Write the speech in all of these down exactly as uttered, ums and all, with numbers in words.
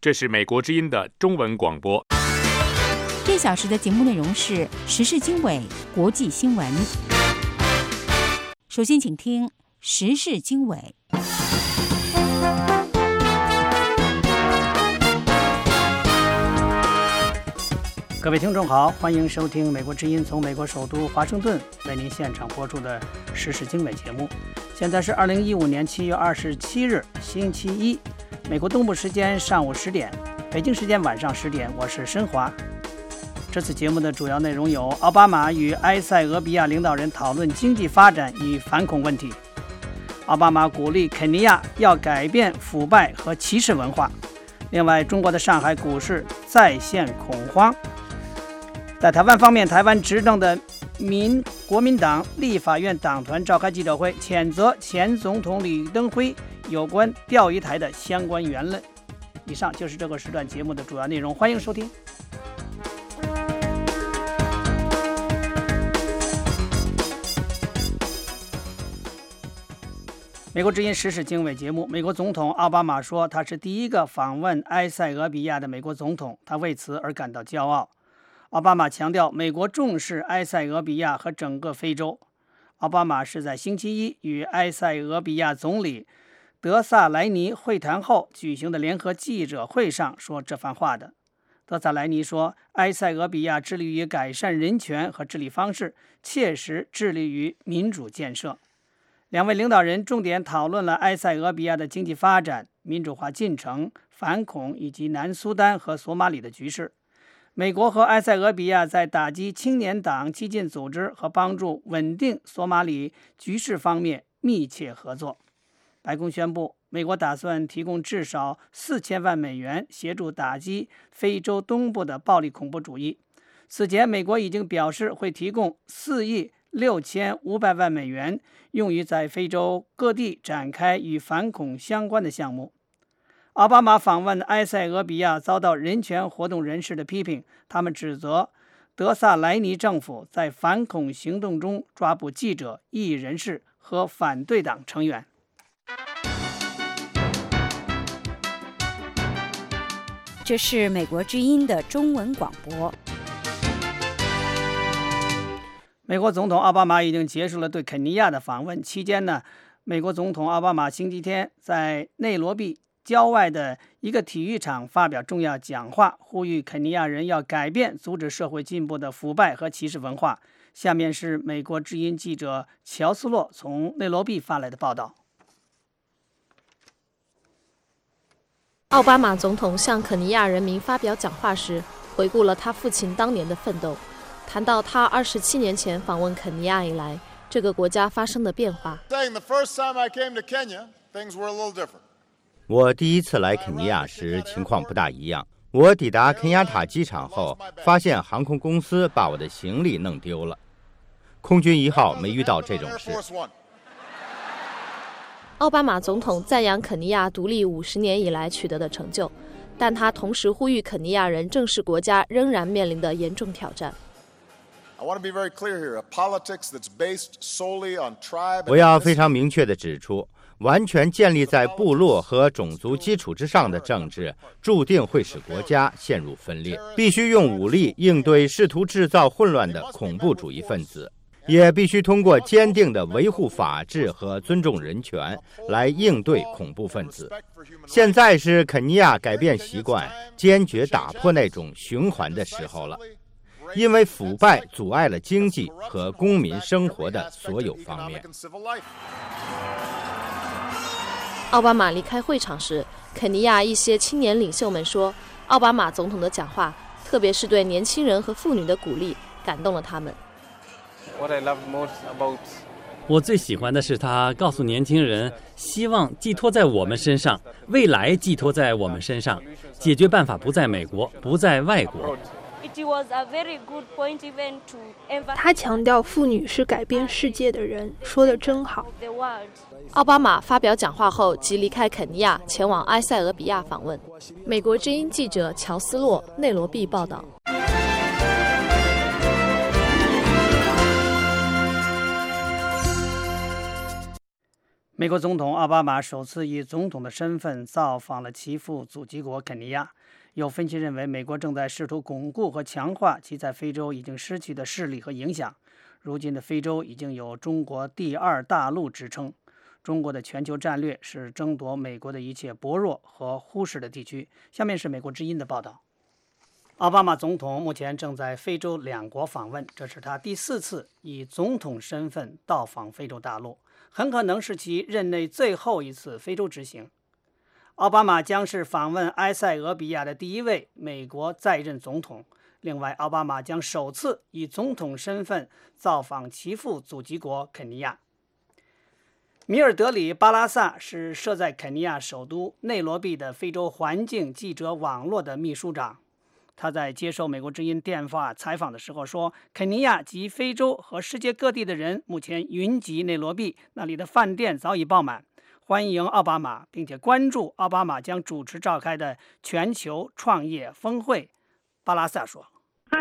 这是美国之音的中文广播。 这小时的节目内容是时事经纬、国际新闻。首先请听时事经纬。 各位听众好，欢迎收听美国之音从美国首都华盛顿为您现场播出的时事经纬节目。现在是二零一五年七月二十七日星期一，美国东部时间上午十点，北京时间晚上十点，我是申华。这次节目的主要内容有：奥巴马与埃塞俄比亚领导人讨论经济发展与反恐问题；奥巴马鼓励肯尼亚要改变腐败和歧视文化；另外，中国的上海股市再现恐慌。在台湾方面，台湾执政的民国民党立法院党团召开记者会，谴责前总统李登辉有关钓鱼台的相关言论。以上就是这个时段节目的主要内容，欢迎收听。美国之音时事经纬节目，美国总统奥巴马说，他是第一个访问埃塞俄比亚的美国总统，他为此而感到骄傲。奥巴马强调，美国重视埃塞俄比亚和整个非洲。奥巴马是在星期一与埃塞俄比亚总理德萨莱尼会谈后举行的联合记者会上说这番话的。德萨莱尼说，埃塞俄比亚致力于改善人权和治理方式，切实致力于民主建设。两位领导人重点讨论了埃塞俄比亚的经济发展、民主化进程、反恐以及南苏丹和索马里的局势。美国和埃塞俄比亚在打击青年党激进组织和帮助稳定索马里局势方面密切合作。白宫宣布，美国打算提供至少四千万美元协助打击非洲东部的暴力恐怖主义。此前，美国已经表示会提供四亿六千五百万美元，用于在非洲各地展开与反恐相关的项目。奥巴马访问埃塞俄比亚遭到人权活动人士的批评，他们指责德萨莱尼政府在反恐行动中抓捕记者、异议人士和反对党成员。 这是美国之音的中文广播。 美国总统奥巴马已经结束了对肯尼亚的访问，期间呢，美国总统奥巴马星期天在内罗毕郊外的一个体育场发表重要讲话，呼吁肯尼亚人要改变阻止社会进步的腐败和歧视文化。下面是美国之音记者乔斯洛从内罗毕发来的报道。 奥巴马总统向肯尼亚人民发表讲话时，回顾了他父亲当年的奋斗，谈到他二十七年前访问肯尼亚以来，这个国家发生的变化。 我第一次来肯尼亚时情况不大一样。我抵达肯亚塔机场后，发现航空公司把我的行李弄丢了。空军一号没遇到这种事。 奥巴马总统赞扬肯尼亚独立五十年以来取得的成就，但他同时呼吁肯尼亚人正视国家仍然面临的严重挑战。 我要非常明确地指出，完全建立在部落和种族基础之上的政治，注定会使国家陷入分裂。必须用武力应对试图制造混乱的恐怖主义分子，也必须通过坚定的维护法治和尊重人权来应对恐怖分子。现在是肯尼亚改变习惯、坚决打破那种循环的时候了。因为腐败阻碍了经济和公民生活的所有方面。 奥巴马离开会场时，肯尼亚一些青年领袖们说，奥巴马总统的讲话，特别是对年轻人和妇女的鼓励，感动了他们。 我最喜欢的是他告诉年轻人，希望寄托在我们身上，未来寄托在我们身上，解决办法不在美国，不在外国。 他强调妇女是改变世界的人，说得真好。 奥巴马发表讲话后即离开肯尼亚，前往埃塞俄比亚访问。美国之音记者乔斯洛，内罗毕报道。 美国总统奥巴马首次以总统的身份造访了其父祖籍国肯尼亚。有分析认为，美国正在试图巩固和强化其在非洲已经失去的势力和影响。如今的非洲已经有中国第二大陆之称。中国的全球战略是争夺美国的一切薄弱和忽视的地区。下面是美国之音的报道。奥巴马总统目前正在非洲两国访问，这是他第四次以总统身份到访非洲大陆，很可能是其任内最后一次非洲之行。奥巴马将是访问埃塞俄比亚的第一位美国在任总统。另外，奥巴马将首次以总统身份造访其父祖籍国肯尼亚。米尔德里·巴拉萨是设在肯尼亚首都内罗毕的非洲环境记者网络的秘书长。他在接受美国之音电话采访的时候说，肯尼亚及非洲和世界各地的人目前云集内罗毕，那里的饭店早已爆满，欢迎奥巴马，并且关注奥巴马将主持召开的全球创业峰会。巴拉萨说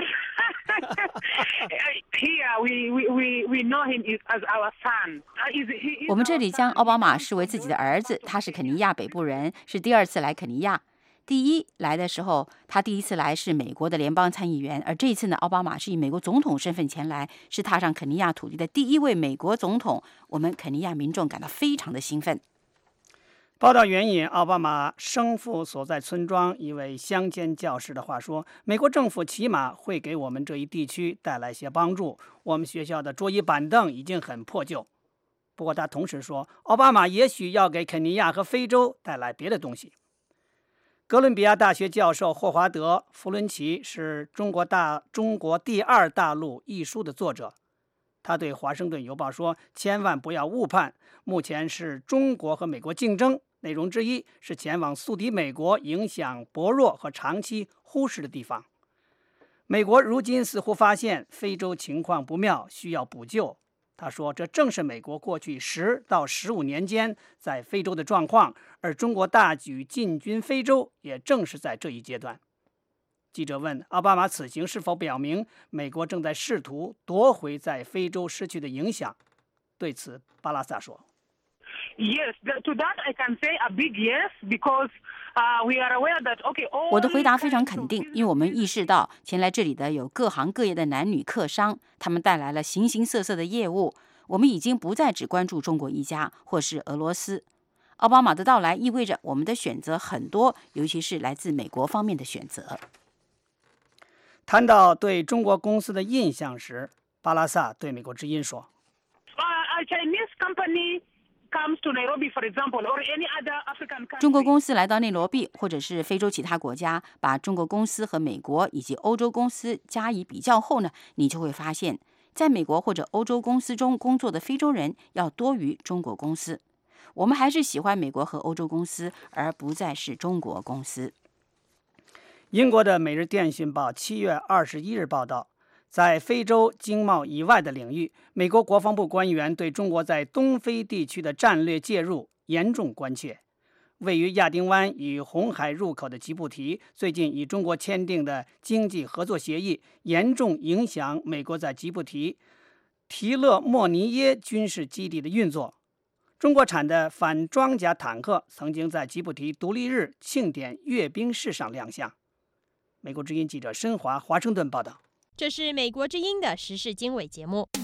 我们这里将奥巴马视为自己的儿子，他是肯尼亚北部人，是第二次来肯尼亚。第一来的时候，他第一次来是美国的联邦参议员，而这一次呢，奥巴马是以美国总统身份前来，是踏上肯尼亚土地的第一位美国总统。我们肯尼亚民众感到非常的兴奋。 报道援引奥巴马生父所在村庄一位乡间教师的话说，美国政府起码会给我们这一地区带来些帮助。我们学校的桌椅板凳已经很破旧。不过他同时说，奥巴马也许要给肯尼亚和非洲带来别的东西。哥伦比亚大学教授霍华德·弗伦奇是中国大中国第二大陆一书的作者。他对《华盛顿邮报》说，千万不要误判，目前是中国和美国竞争，内容之一是前往宿敌美国影响薄弱和长期忽视的地方。美国如今似乎发现非洲情况不妙，需要补救。他说，这正是美国过去十到十五年间在非洲的状况，而中国大举进军非洲也正是在这一阶段。记者问奥巴马此行是否表明美国正在试图夺回在非洲失去的影响。对此，巴拉萨说 Yes, to that I can say a big yes, because uh, we are aware that okay. 我的回答非常肯定，因为我们意识到前来这里的有各行各业的男女客商，他们带来了形形色色的业务。我们已经不再只关注中国一家或是俄罗斯。奥巴马的到来意味着我们的选择很多，尤其是来自美国方面的选择。 谈到对中国公司的印象时，巴拉萨对美国之音说 uh, a Chinese company comes to Nairobi, for example, or any other African country. 中国公司来到内罗毕或者是非洲其他国家，把中国公司和美国以及欧洲公司加以比较后呢，你就会发现在美国或者欧洲公司中工作的非洲人要多于中国公司。我们还是喜欢美国和欧洲公司，而不再是中国公司。 英国的《每日电讯报》七月二十一日报道，在非洲经贸以外的领域，美国国防部官员对中国在东非地区的战略介入严重关切。位于亚丁湾与红海入口的吉布提最近与中国签订的经济合作协议，严重影响美国在吉布提提勒莫尼耶军事基地的运作。中国产的反装甲坦克曾经在吉布提独立日庆典阅兵式上亮相。美国之音记者申华华盛顿报道。 这是美国之音的时事经纬节目。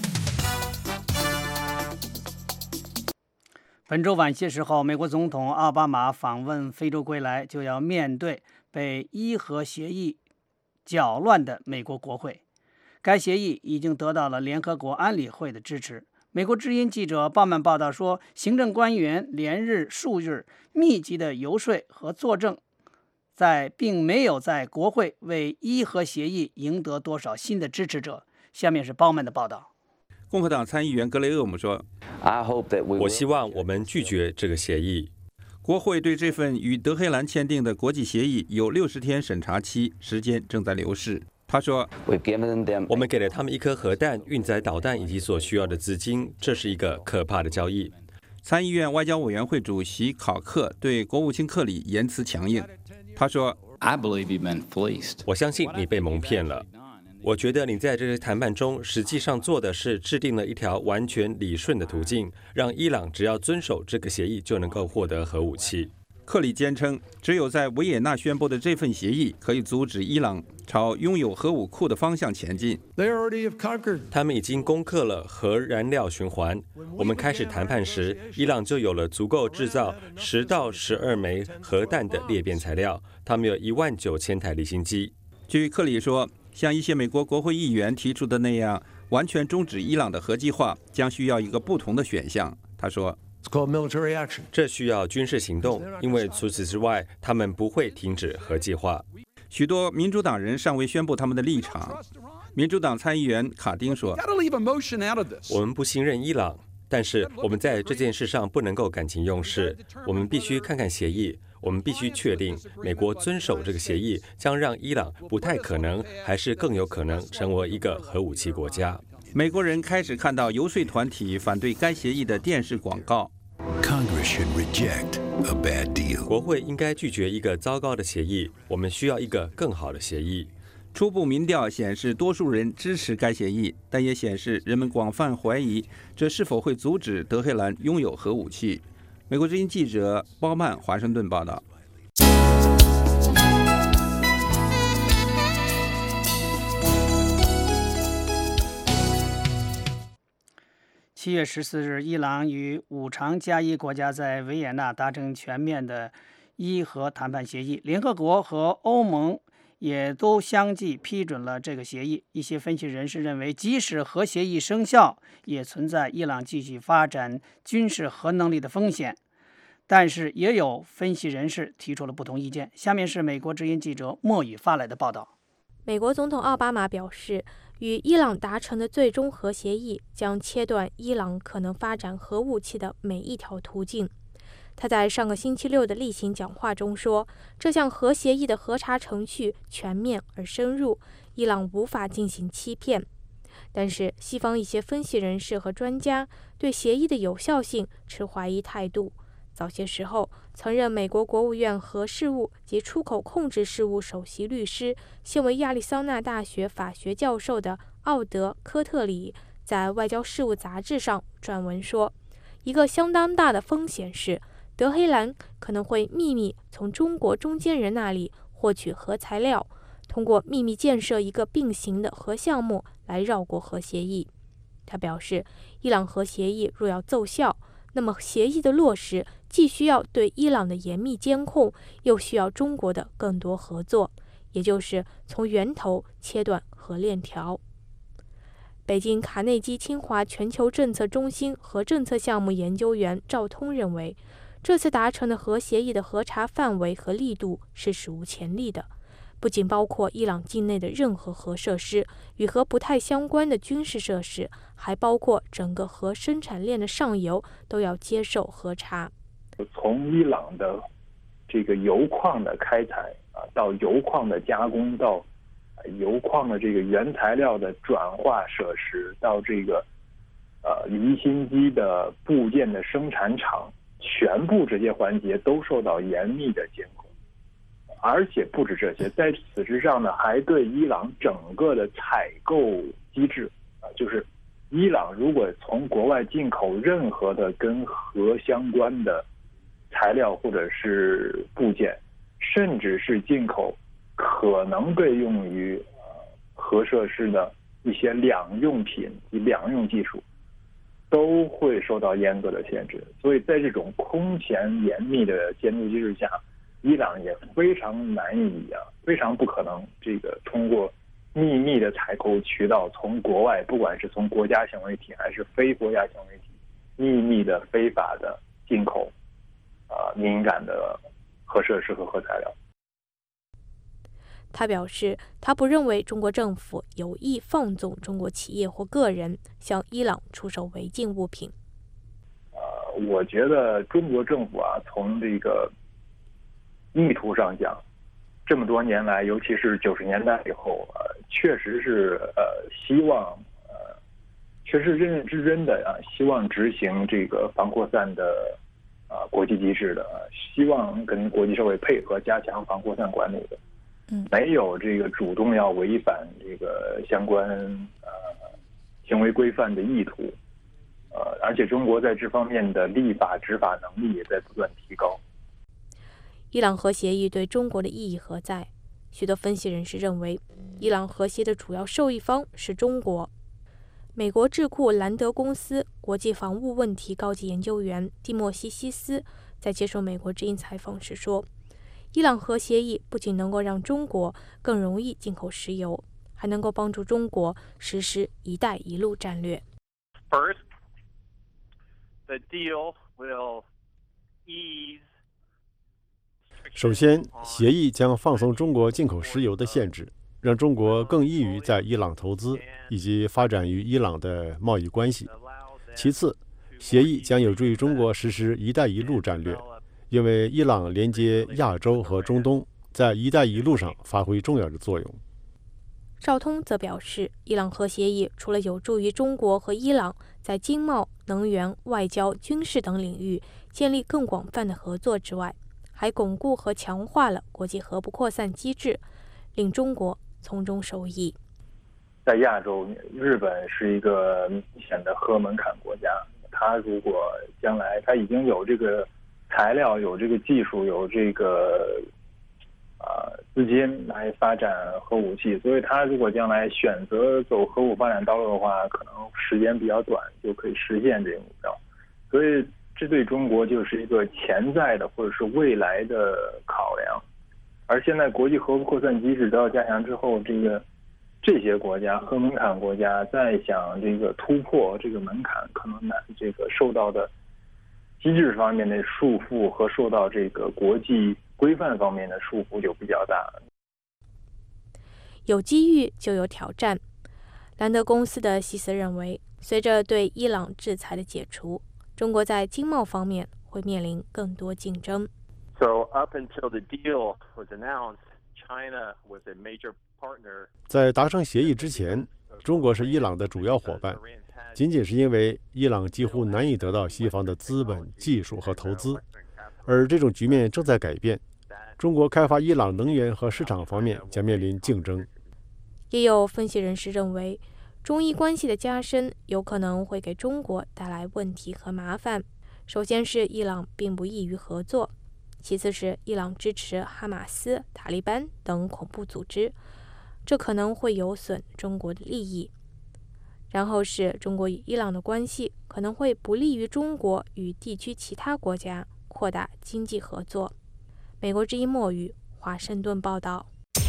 本周晚些时候，美国总统奥巴马访问非洲归来，就要面对被伊核协议搅乱的美国国会。该协议已经得到了联合国安理会的支持。美国之音记者鲍曼报道说，行政官员连日数日密集的游说和作证，在并没有在国会为伊核协议赢得多少新的支持者。下面是鲍曼的报道。 共和党参议员格雷厄姆说， 我希望我们拒绝这个协议。 国会对这份与德黑兰签订的国际协议有六十天审查期，时间正在流逝。他说， 我们给了他们一颗核弹、运载导弹以及所需要的资金，这是一个可怕的交易。 参议院外交委员会主席考克对国务卿克里言辞强硬。他说， 我相信你被蒙骗了。 我觉得你在这些谈判中实际上做的是制定了一条完全理顺的途径，让伊朗只要遵守这个协议就能够获得核武器。 克里坚称，只有在维也纳宣布的这份协议可以阻止伊朗朝拥有核武库的方向前进。 他们已经攻克了核燃料循环。我们开始谈判时，伊朗就有了足够制造十到十二枚核弹的裂变材料。他们有一万九千台离心机。 据克里说，像一些美国国会议员提出的那样，完全终止伊朗的核计划将需要一个不同的选项。他说， 这需要军事行动，因为除此之外，他们不会停止核计划。 许多民主党人尚未宣布他们的立场。民主党参议员卡丁说， 我们不信任伊朗，但是我们在这件事上不能够感情用事，我们必须看看协议，我们必须确定美国遵守这个协议将让伊朗不太可能还是更有可能成为一个核武器国家。 美国人开始看到游说团体反对该协议的电视广告。 国会应该拒绝一个糟糕的协议，我们需要一个更好的协议。 初步民调显示，多数人支持该协议，但也显示人们广泛怀疑这是否会阻止德黑兰拥有核武器。美国之音记者包曼华盛顿报道。 七月十四日，伊朗与五常加一国家在维也纳达成全面的伊核谈判协议，联合国和欧盟也都相继批准了这个协议。一些分析人士认为，即使核协议生效，也存在伊朗继续发展军事核能力的风险。但是也有分析人士提出了不同意见。下面是美国之音记者莫宇发来的报道。 美国总统奥巴马表示，与伊朗达成的最终核协议将切断伊朗可能发展核武器的每一条途径。他在上个星期六的例行讲话中说，这项核协议的核查程序全面而深入，伊朗无法进行欺骗。但是西方一些分析人士和专家对协议的有效性持怀疑态度。早些时候，曾任美国国务院核事务及出口控制事务首席律师、现为亚利桑那大学法学教授的奥德·科特里在《外交事务》杂志上撰文说，一个相当大的风险是，德黑兰可能会秘密从中国中间人那里获取核材料，通过秘密建设一个并行的核项目来绕过核协议。他表示，伊朗核协议若要奏效，那么协议的落实既需要对伊朗的严密监控，又需要中国的更多合作，也就是从源头切断核链条。北京卡内基清华全球政策中心核政策项目研究员赵通认为，这次达成的核协议的核查范围和力度是史无前例的，不仅包括伊朗境内的任何核设施，与核不太相关的军事设施，还包括整个核生产链的上游都要接受核查。 从伊朗的这个油矿的开采啊，到油矿的加工，到油矿的这个原材料的转化设施，到这个呃离心机的部件的生产厂，全部这些环节都受到严密的监控。而且不止这些，在此之上呢，还对伊朗整个的采购机制啊，就是伊朗如果从国外进口任何的跟核相关的材料或者是部件，甚至是进口可能被用于呃核设施的一些两用品及两用技术，都会受到严格的限制。所以在这种空前严密的监督机制下，伊朗也非常难以啊，非常不可能这个通过秘密的采购渠道从国外，不管是从国家行为体还是非国家行为体，秘密的非法的进口啊、呃、敏感的核设施和核材料。 他表示，他不认为中国政府有意放纵中国企业或个人向伊朗出售违禁物品。 呃，我觉得中国政府啊，从这个意图上讲，这么多年来，尤其是九十年代以后，呃，确实是呃希望呃，确实认认真真的啊，希望执行这个防扩散的啊、呃、国际机制的，希望跟国际社会配合，加强防扩散管理的。 嗯， 没有这个主动要违反这个相关呃行为规范的意图，呃，而且中国在这方面的立法执法能力也在不断提高。 伊朗核协议对中国的意义何在？许多分析人士认为，伊朗核协的主要受益方是中国。美国智库兰德公司国际防务问题高级研究员蒂莫西西斯在接受美国之音采访时说，伊朗核协议不仅能够让中国更容易进口石油，还能够帮助中国实施“一带一路”战略。 First, the deal will ease 首先，协议将放松中国进口石油的限制，让中国更易于在伊朗投资以及发展与伊朗的贸易关系。其次，协议将有助于中国实施“一带一路”战略，因为伊朗连接亚洲和中东，在“一带一路”上发挥重要的作用。 赵通则表示，伊朗核协议除了有助于中国和伊朗在经贸、能源、外交、军事等领域建立更广泛的合作之外，还巩固和强化了国际核不扩散机制，令中国从中受益。 在亚洲，日本是一个明显的核门槛国家，它如果将来它已经有这个材料、有这个技术、有这个呃资金来发展核武器，所以它如果将来选择走核武发展道路的话，可能时间比较短就可以实现这个目标。所以这对中国就是一个潜在的或者是未来的考量。而现在国际核不扩散机制都要加强之后，这个这些国家核门槛国家再想这个突破这个门槛，可能难，这个受到的机制方面的束缚和受到这个国际规范方面的束缚就比较大。 有机遇就有挑战。兰德公司的西斯认为，随着对伊朗制裁的解除，中国在经贸方面会面临更多竞争。 So up until the deal was announced, China was a major partner. 在达成协议之前，中国是伊朗的主要伙伴，仅仅是因为伊朗几乎难以得到西方的资本、技术和投资，而这种局面正在改变。中国开发伊朗能源和市场方面将面临竞争。 也有分析人士认为，中伊关系的加深有可能会给中国带来问题和麻烦。首先是伊朗并不易于合作，其次是伊朗支持哈马斯、塔利班等恐怖组织，这可能会有损中国的利益。然后是中国与伊朗的关系可能会不利于中国与地区其他国家扩大经济合作。美国之音墨语华盛顿报道。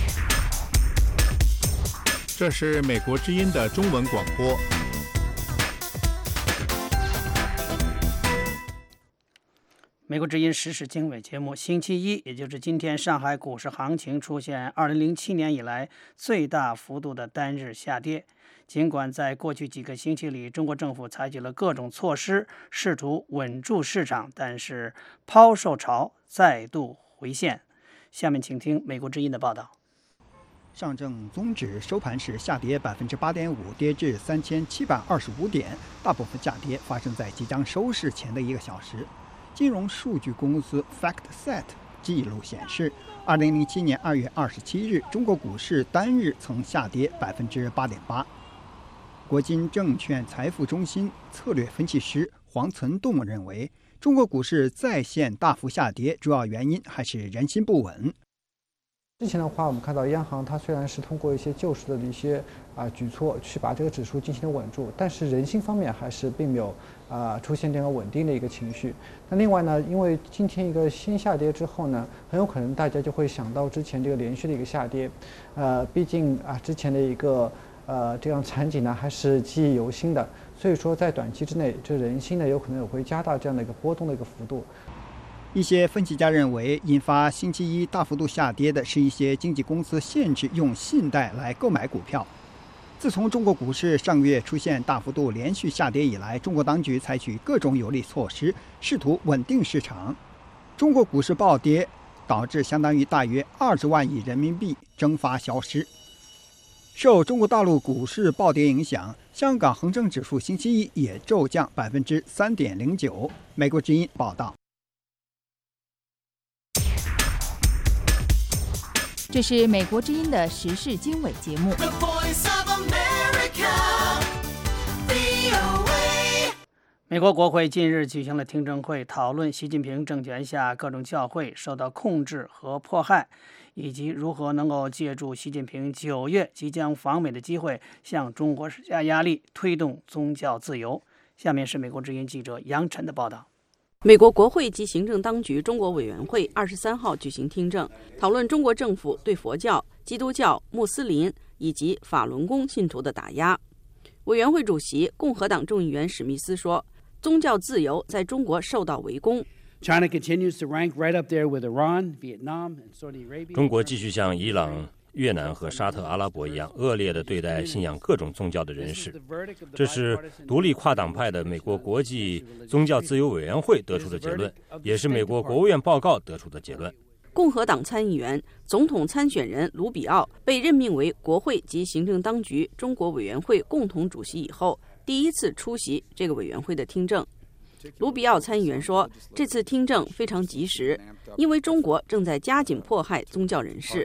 这是美国之音的中文广播。 美国之音时事经纬节目，星期一，也就是今天，上海股市行情出现二零零七年以来最大幅度的单日下跌。尽管在过去几个星期里，中国政府采取了各种措施，试图稳住市场，但是抛售潮再度回现。下面请听美国之音的报道。 上证综指收盘时下跌百分之八点五，跌至三千七百二十五点。大部分下跌发生在即将收市前的一个小时。金融数据公司 FactSet 记录显示，二零零七年二月二十七日，中国股市单日曾下跌百分之八点八。国金证券财富中心策略分析师黄存栋认为，中国股市再现大幅下跌，主要原因还是人心不稳。 之前的话，我们看到央行它虽然是通过一些救市的一些啊、呃、举措去把这个指数进行了稳住，但是人心方面还是并没有啊、呃、出现这样稳定的一个情绪。那另外呢，因为今天一个先下跌之后呢，很有可能大家就会想到之前这个连续的一个下跌，呃，毕竟啊之前的一个呃这样场景呢还是记忆犹新的，所以说在短期之内，这人心呢有可能也会加大这样的一个波动的一个幅度。 一些分析家认为，引发星期一大幅度下跌的是一些经纪公司限制用信贷来购买股票。自从中国股市上个月出现大幅度连续下跌以来，中国当局采取各种有力措施，试图稳定市场。中国股市暴跌，导致相当于大约二十万亿人民币蒸发消失。受中国大陆股市暴跌影响，香港恒生指数星期一也骤降百分之三点零九。美国之音报道。 这是美国之音的时事经纬节目。 美国国会近日举行了听证会，讨论习近平政权下各种教会受到控制和迫害，以及如何能够借助习近平九月即将访美的机会，向中国施加压力，推动宗教自由。下面是美国之音记者杨晨的报道。 美国国会及行政当局中国委员会二十三号举行听证，讨论中国政府对佛教、基督教、穆斯林以及法轮功信徒的打压。委员会主席共和党众议员史密斯说，宗教自由在中国受到围攻。 中国继续像伊朗、越南和沙特阿拉伯一样恶劣地对待信仰各种宗教的人士，这是独立跨党派的美国国际宗教自由委员会得出的结论，也是美国国务院报告得出的结论。 共和党参议员、总统参选人卢比奥被任命为国会及行政当局中国委员会共同主席以后，第一次出席这个委员会的听证。卢比奥参议员说，这次听证非常及时，因为中国正在加紧迫害宗教人士。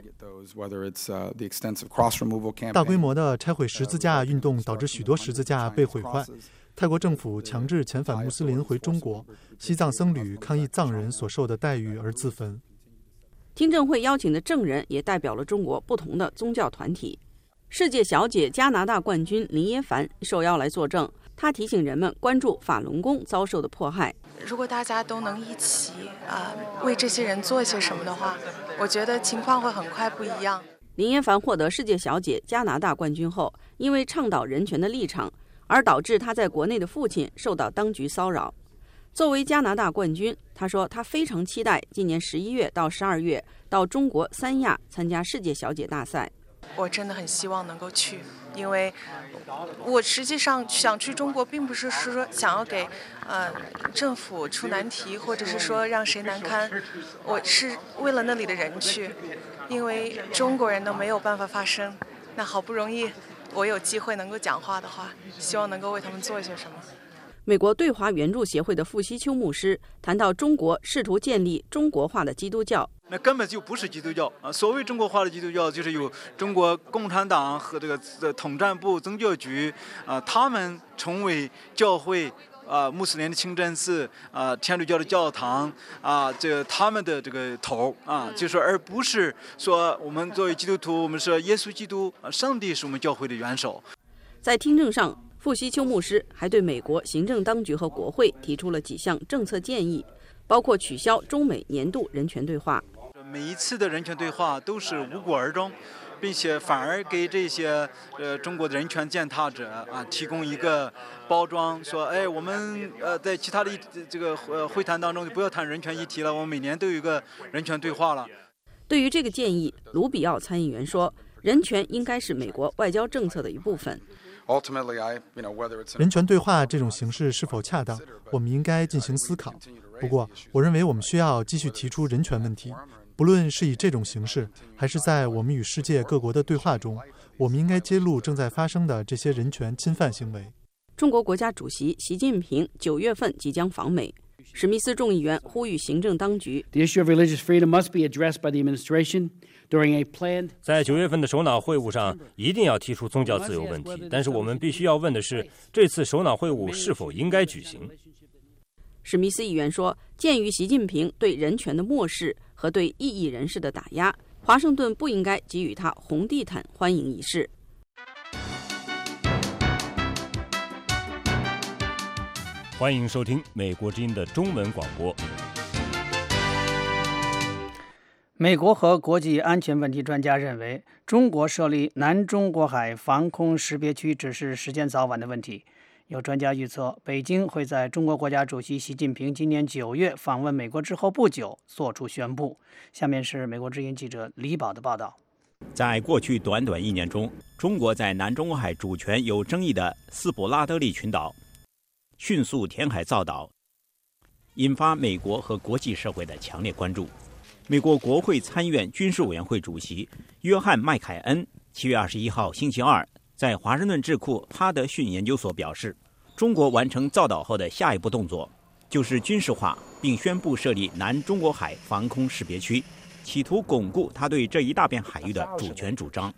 大规模的拆毁十字架运动导致许多十字架被毁坏，泰国政府强制遣返穆斯林回中国，西藏僧侣抗议藏人所受的待遇而自焚。 听证会邀请的证人也代表了中国不同的宗教团体。世界小姐加拿大冠军林耶凡受邀来作证，她提醒人们关注法轮功遭受的迫害。 如果大家都能一起啊、呃、为这些人做些什么的话，我觉得情况会很快不一样。 林耶凡获得世界小姐加拿大冠军后，因为倡导人权的立场，而导致她在国内的父亲受到当局骚扰。作为加拿大冠军，她说她非常期待今年十一月到十二月到中国三亚参加世界小姐大赛。 我真的很希望能够去，因为我实际上想去中国，并不是说想要给呃政府出难题，或者是说让谁难堪，我是为了那里的人去，因为中国人都没有办法发声，那好不容易我有机会能够讲话的话，希望能够为他们做一些什么。 美国对华援助协会的傅希秋牧师谈到中国试图建立中国化的基督教， 那根本就不是基督教啊！所谓中国化的基督教，就是有中国共产党和这个统战部宗教局啊，他们成为教会啊，穆斯林的清真寺啊，天主教的教堂啊，这他们的这个头啊，就是而不是说我们作为基督徒，我们说耶稣基督啊，上帝是我们教会的元首。 在听证上，傅希秋牧师还对美国行政当局和国会提出了几项政策建议，包括取消中美年度人权对话。 每一次的人权对话都是无果而终，并且反而给这些呃中国的人权践踏者啊提供一个包装，说哎我们呃在其他的这个呃会谈当中就不要谈人权议题了，我们每年都有一个人权对话了。 对于这个建议，卢比奥参议员说，人权应该是美国外交政策的一部分。 人权对话这种形式是否恰当，我们应该进行思考。不过，我认为我们需要继续提出人权问题，不论是以这种形式，还是在我们与世界各国的对话中，我们应该揭露正在发生的这些人权侵犯行为。 中国国家主席习近平九月份即将访美，史密斯众议员呼吁行政当局 The issue of religious freedom must be addressed by the administration during a planned 在九月份的首脑会晤上一定要提出宗教自由问题，但是我们必须要问的是，这次首脑会晤是否应该举行。 史密斯议员说，鉴于习近平对人权的漠视和对异议人士的打压，华盛顿不应该给予他红地毯欢迎仪式。 欢迎收听美国之音的中文广播。 美国和国际安全问题专家认为，中国设立南中国海防空识别区只是时间早晚的问题。有专家预测，北京会在中国国家主席习近平今年九月访问美国之后不久做出宣布。下面是美国之音记者李宝的报道。 在过去短短一年中，中国在南中国海主权有争议的斯普拉德利群岛迅速填海造岛，引发美国和国际社会的强烈关注。美国国会参议院军事委员会主席约翰·麦凯恩七月二十一号星期二在华盛顿智库哈德逊研究所表示，中国完成造岛后的下一步动作就是军事化，并宣布设立南中国海防空识别区， 企图巩固他对这一大片海域的主权主张。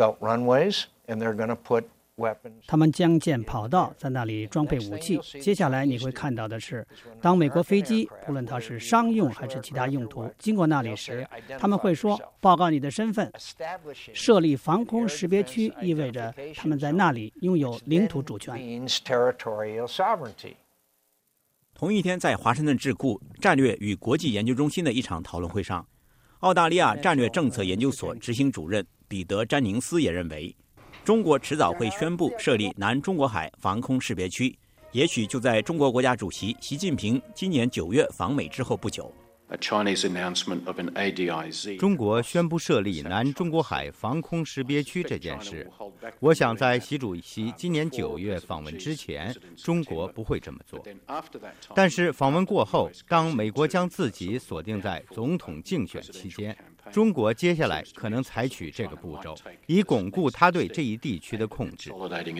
他们将建跑道，在那里装备武器。接下来你会看到的是，当美国飞机，不论它是商用还是其他用途，经过那里时，他们会说：“报告你的身份。”设立防空识别区意味着他们在那里拥有领土主权。 同一天，在华盛顿智库战略与国际研究中心的一场讨论会上，澳大利亚战略政策研究所执行主任彼得·詹宁斯也认为，中国迟早会宣布设立南中国海防空识别区，也许就在中国国家主席习近平今年九月访美之后不久。 中国宣布设立南中国海防空识别区这件事，我想在习主席今年九月访问之前，中国不会这么做。但是访问过后，当美国将自己锁定在总统竞选期间，中国接下来可能采取这个步骤，以巩固他对这一地区的控制。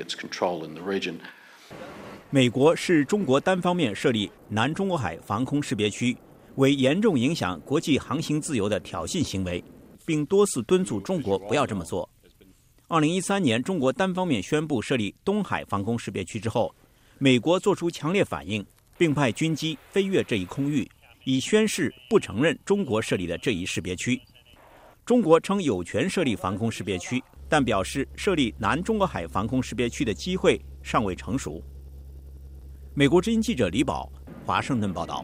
美国是中国单方面设立南中国海防空识别区，为严重影响国际航行自由的挑衅行为，并多次敦促中国不要这么做。二零一三年，中国单方面宣布设立东海防空识别区之后，美国做出强烈反应，并派军机飞越这一空域，以宣示不承认中国设立的这一识别区。中国称有权设立防空识别区，但表示设立南中国海防空识别区的机会尚未成熟。美国之音记者李宝，华盛顿报道。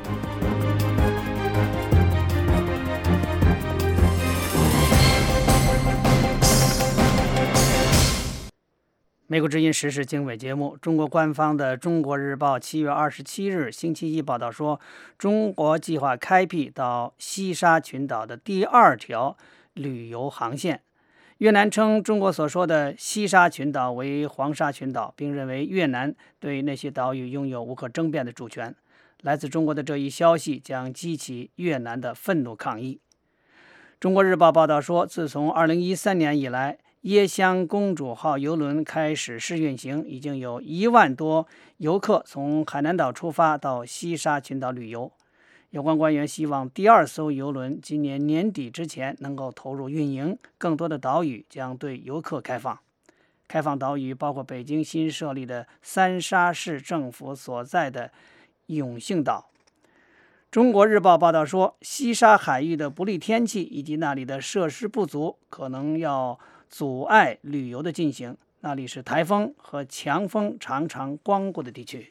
美国之音时事经纬节目，中国官方的《中国日报》七月二十七日星期一报道说，中国计划开辟到西沙群岛的第二条旅游航线。越南称中国所说的西沙群岛为黄沙群岛，并认为越南对那些岛屿拥有无可争辩的主权。来自中国的这一消息将激起越南的愤怒抗议。中国日报报道说，自从二零一三年以来，椰香公主号邮轮开始试运行，已经有一万多游客从海南岛出发到西沙群岛旅游。有关官员希望第二艘邮轮今年年底之前能够投入运营，更多的岛屿将对游客开放。开放岛屿包括北京新设立的三沙市政府所在的永兴岛。中国日报报道说，西沙海域的不利天气以及那里的设施不足，可能要阻碍旅游的进行。那里是台风和强风常常光顾的地区。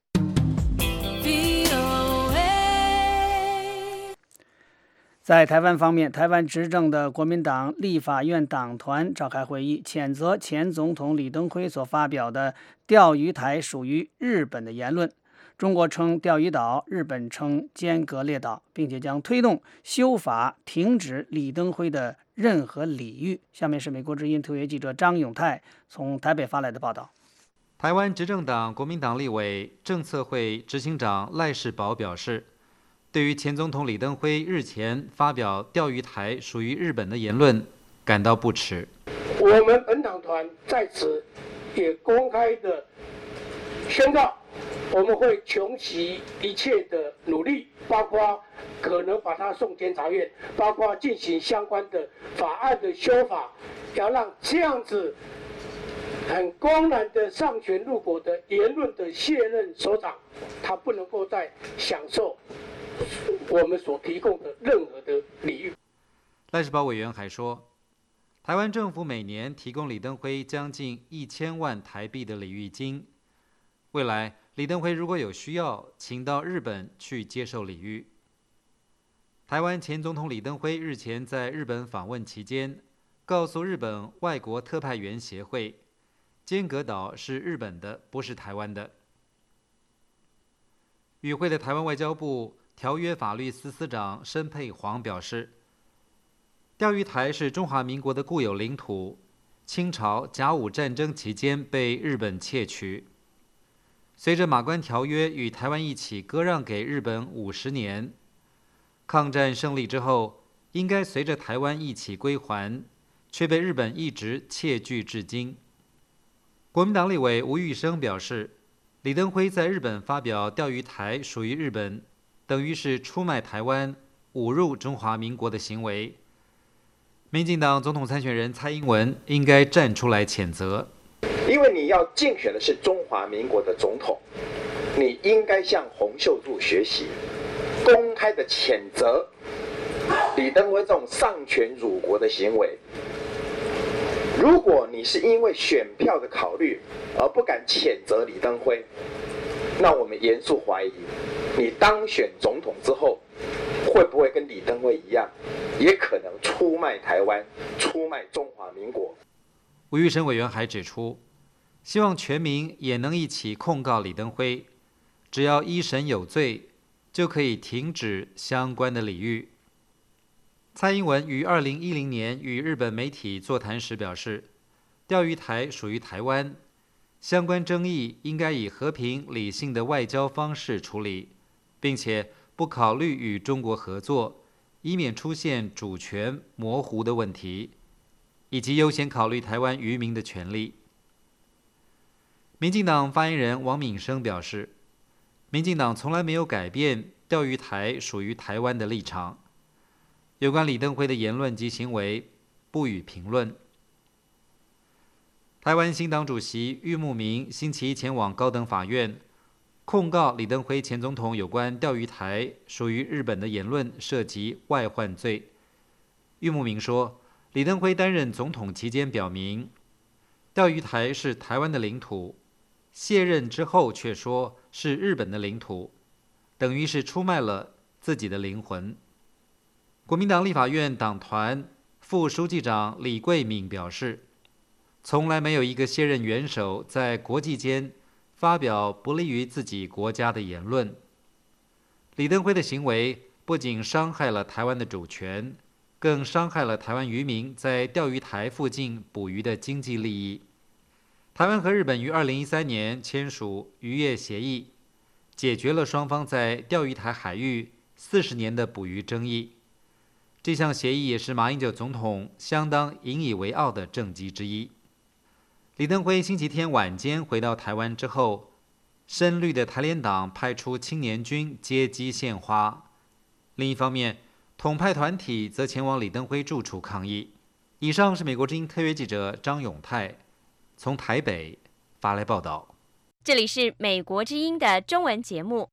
在台湾方面，台湾执政的国民党立法院党团召开会议，谴责前总统李登辉所发表的钓鱼台属于日本的言论。中国称钓鱼岛，日本称尖阁列岛，并且将推动修法停止李登辉的任何礼遇。下面是美国之音特约记者张永泰从台北发来的报道。 台湾执政党国民党立委政策会执行长赖士葆表示，对于前总统李登辉日前发表钓鱼台属于日本的言论感到不耻。 我们本党团在此也公开的宣告，我们会穷其一切的努力，包括可能把它送监察院，包括进行相关的法案的修法，要让这样子很公然的上权入国的言论的卸任首长，他不能够再享受我们所提供的任何的礼遇。 赖士葆委员还说，台湾政府每年提供李登辉将近一千万台币的礼遇金，未来李登辉如果有需要，请到日本去接受礼遇。台湾前总统李登辉日前在日本访问期间，告诉日本外国特派员协会，尖阁岛是日本的，不是台湾的。与会的台湾外交部条约法律司司长申佩煌表示，钓鱼台是中华民国的固有领土，清朝甲午战争期间被日本窃取。随着马关条约与台湾一起割让给日本五十年，抗战胜利之后，应该随着台湾一起归还，却被日本一直窃据至今。国民党立委吴玉生表示，李登辉在日本发表钓鱼台属于日本，等于是出卖台湾， 侮辱中华民国的行为。民进党总统参选人蔡英文应该站出来谴责， 因为你要竞选的是中华民国的总统，你应该向洪秀柱学习，公开的谴责李登辉这种丧权辱国的行为。如果你是因为选票的考虑而不敢谴责李登辉，那我们严肃怀疑，你当选总统之后，会不会跟李登辉一样，也可能出卖台湾，出卖中华民国？ 吴玉生委员还指出，希望全民也能一起控告李登辉，只要一审有罪，就可以停止相关的礼遇。蔡英文于二零一零年与日本媒体座谈时表示，钓鱼台属于台湾，相关争议应该以和平理性的外交方式处理，并且不考虑与中国合作，以免出现主权模糊的问题，以及优先考虑台湾渔民的权利。民进党发言人王敏生表示，民进党从来没有改变钓鱼台属于台湾的立场，有关李登辉的言论及行为不予评论。台湾新党主席郁慕明星期一前往高等法院，控告李登辉前总统有关钓鱼台属于日本的言论涉及外患罪。郁慕明说，李登辉担任总统期间表明，钓鱼台是台湾的领土，卸任之后却说是日本的领土，等于是出卖了自己的灵魂。国民党立法院党团副书记长李桂敏表示，从来没有一个卸任元首在国际间发表不利于自己国家的言论。李登辉的行为不仅伤害了台湾的主权，更伤害了台湾渔民在钓鱼台附近捕鱼的经济利益。台湾和日本于二零一三年签署渔业协议，解决了双方在钓鱼台海域四十年的捕鱼争议。这项协议也是马英九总统相当引以为傲的政绩之一。李登辉星期天晚间回到台湾之后，深绿的台联党派出青年军接机献花。另一方面，统派团体则前往李登辉住处抗议。以上是美国之音特约记者张永泰从台北发来报道。 这里是美国之音的中文节目。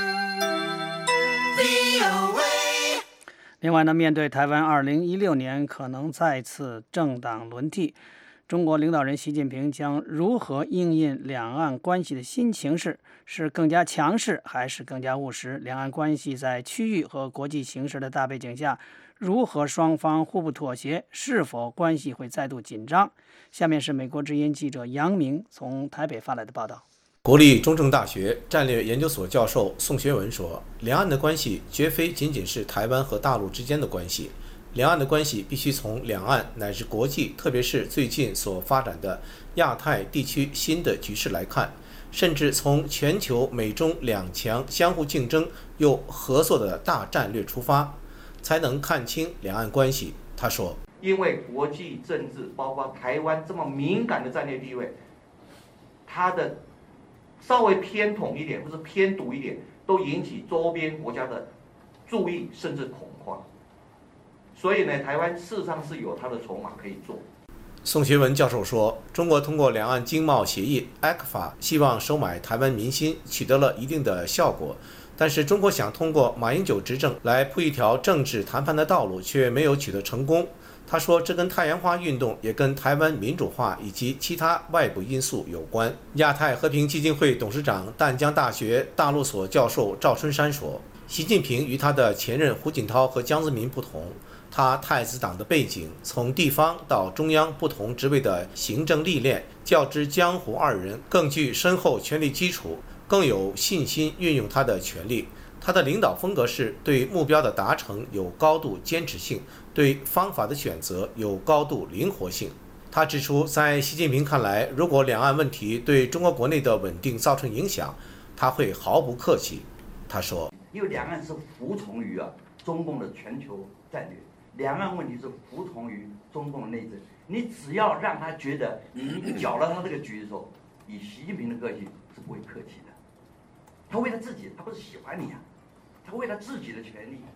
另外呢，面对台湾二零一六年可能再次政党轮替，中国领导人习近平将如何应应两岸关系的新形势？是更加强势还是更加务实？两岸关系在区域和国际形势的大背景下，如何双方互不妥协？是否关系会再度紧张？下面是美国之音记者杨明从台北发来的报道。 国立中正大学战略研究所教授宋学文说，两岸的关系绝非仅仅是台湾和大陆之间的关系，两岸的关系必须从两岸乃至国际，特别是最近所发展的亚太地区新的局势来看，甚至从全球美中两强相互竞争又合作的大战略出发，才能看清两岸关系。他说， 因为国际政治包括台湾这么敏感的战略地位，它的稍微偏统一点或者偏独一点，都引起周边国家的注意甚至恐慌。所以呢，台湾事实上是有它的筹码可以做。 宋学文教授说，中国通过两岸经贸协议 A C F A 希望收买台湾民心，取得了一定的效果，但是中国想通过马英九执政来铺一条政治谈判的道路，却没有取得成功。他说，这跟太阳花运动也跟台湾民主化以及其他外部因素有关。亚太和平基金会董事长、淡江大学大陆所教授赵春山说，习近平与他的前任胡锦涛和江泽民不同，他太子党的背景，从地方到中央不同职位的行政历练，较之江湖二人更具深厚权力基础，更有信心运用他的权力。他的领导风格是对目标的达成有高度坚持性，对方法的选择有高度灵活性。他指出，在习近平看来，如果两岸问题对中国国内的稳定造成影响，他会毫不客气。他说， 因为两岸是服从于啊中共的全球战略，两岸问题是服从于中共的内政，你只要让他觉得你搅了他这个局的时候，以习近平的个性是不会客气的。他为了自己，他不是喜欢你啊，他为了自己的权利，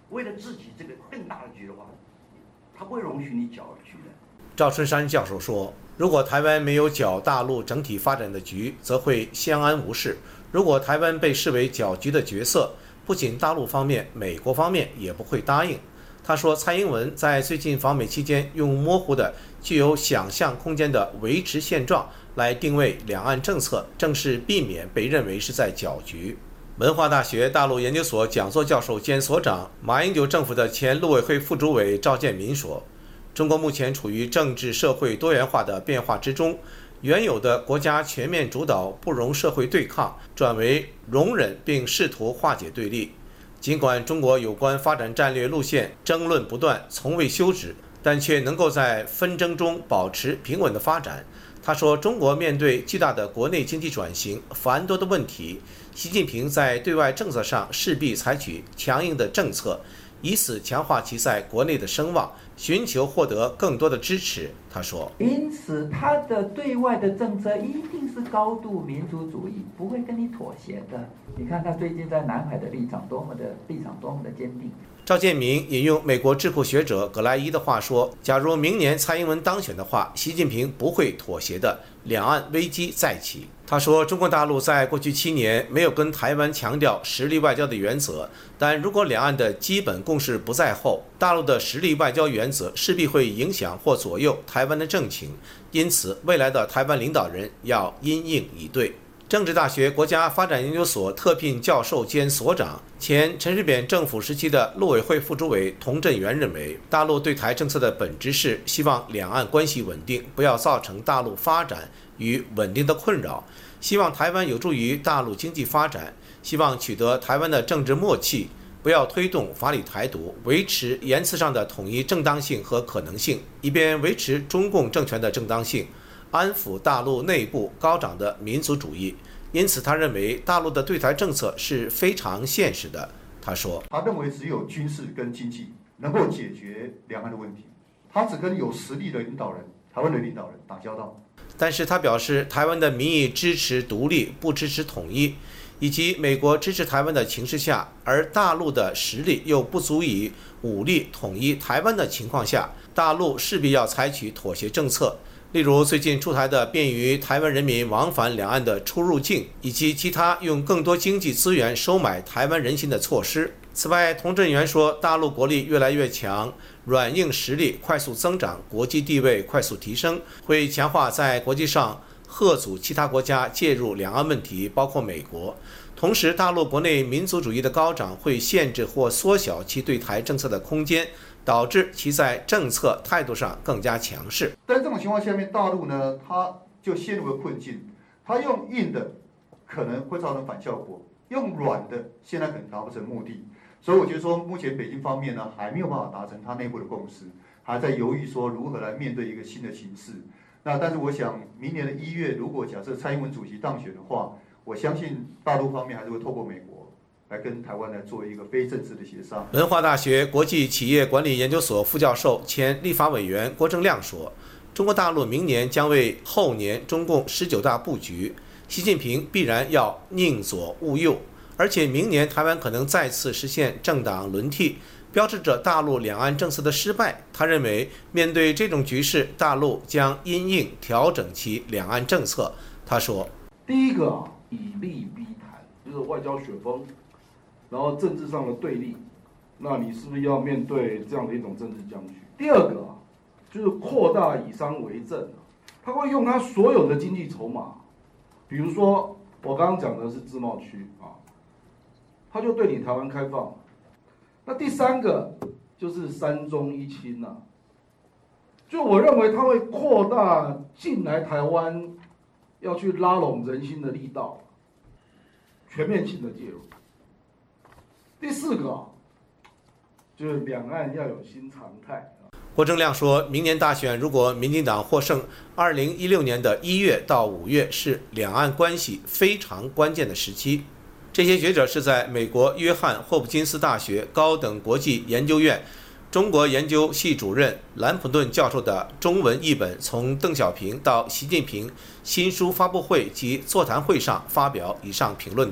为了自己这个更大的局的话，他不会容许你搅局的。 赵春山教授说，如果台湾没有搅大陆整体发展的局，则会相安无事；如果台湾被视为搅局的角色，不仅大陆方面，美国方面也不会答应。他说，蔡英文在最近访美期间用模糊的、具有想象空间的维持现状来定位两岸政策，正是避免被认为是在搅局。文化大学大陆研究所讲座教授兼所长、马英九政府的前陆委会副主委赵建民说，中国目前处于政治社会多元化的变化之中，原有的国家全面主导不容社会对抗，转为容忍并试图化解对立。尽管中国有关发展战略路线争论不断，从未休止，但却能够在纷争中保持平稳的发展。他说，中国面对巨大的国内经济转型、繁多的问题，习近平在对外政策上势必采取强硬的政策，以此强化其在国内的声望，寻求获得更多的支持。他说， 因此他的对外的政策一定是高度民族主义，不会跟你妥协的。你看他最近在南海的立场多么的立场多么的坚定。 赵建民引用美国智库学者葛莱伊的话说，假如明年蔡英文当选的话，习近平不会妥协的，两岸危机再起。他说，中国大陆在过去七年没有跟台湾强调实力外交的原则，但如果两岸的基本共识不在后，大陆的实力外交原则势必会影响或左右台湾的政情，因此未来的台湾领导人要因应以对。政治大学国家发展研究所特聘教授兼所长、前陈水扁政府时期的陆委会副主委童振源认为，大陆对台政策的本质是希望两岸关系稳定，不要造成大陆发展与稳定的困扰，希望台湾有助于大陆经济发展，希望取得台湾的政治默契，不要推动法理台独，维持言辞上的统一正当性和可能性，以便维持中共政权的正当性，安抚大陆内部高涨的民族主义。因此他认为大陆的对台政策是非常现实的。他说， 他认为只有军事跟经济能够解决两岸的问题，他只跟有实力的领导人，台湾的领导人打交道。 但是他表示，台湾的民意支持独立，不支持统一，以及美国支持台湾的情势下，而大陆的实力又不足以武力统一台湾的情况下，大陆势必要采取妥协政策，例如最近出台的便于台湾人民往返两岸的出入境，以及其他用更多经济资源收买台湾人心的措施。此外，童振源说，大陆国力越来越强，软硬实力快速增长，国际地位快速提升，会强化在国际上嚇阻其他国家介入两岸问题，包括美国。同时，大陆国内民族主义的高涨会限制或缩小其对台政策的空间，导致其在政策态度上更加强势。 在这种情况下面，大陆呢，它就陷入了困境。它用硬的可能会造成反效果，用软的现在可能达不成目的。所以我觉得说，目前北京方面呢，还没有办法达成它内部的共识，还在犹豫说如何来面对一个新的形势。那但是我想，明年的一月，如果假设蔡英文主席当选的话，我相信大陆方面还是会透过美国来跟台湾来做一个非正式的协商。 文化大学国际企业管理研究所副教授、前立法委员郭正亮说，中国大陆明年将为后年中共十九大布局，习近平必然要宁左勿右，而且明年台湾可能再次实现政党轮替，标志着大陆两岸政策的失败。他认为，面对这种局势，大陆将因应调整其两岸政策。他说， 第一个啊，以利逼谈，就是外交雪崩，然后政治上的对立，那你是不是要面对这样的一种政治僵局？第二个啊，就是扩大以商为政，他会用他所有的经济筹码，比如说我刚刚讲的是自贸区啊，他就对你台湾开放。那第三个就是三中一清啊，就我认为他会扩大进来台湾要去拉拢人心的力道，全面性的介入。第四个啊，就是两岸要有新常态。 郭正亮说，明年大选如果民进党获胜，二零一六年的一月到五月是两岸关系非常关键的时期。这些学者是在美国约翰霍普金斯大学高等国际研究院中国研究系主任兰普顿教授的中文译本《从邓小平到习近平》新书发布会及座谈会上发表以上评论的。